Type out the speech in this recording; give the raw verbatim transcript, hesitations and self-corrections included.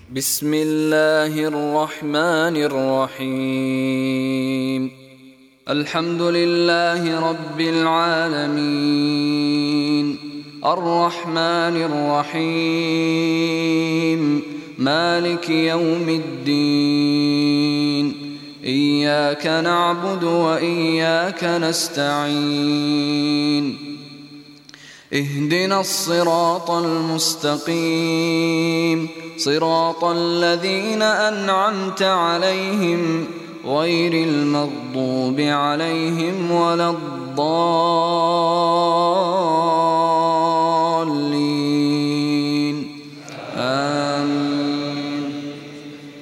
بسم الله الرحمن الرحيم. الحمد لله رب العالمين، الرحمن الرحيم، مالك يوم الدين، إياك نعبد وإياك نستعين، اهدنا الصراط المستقيم، صراط الذين أنعمت عليهم غير المغضوب عليهم ولا الضالين.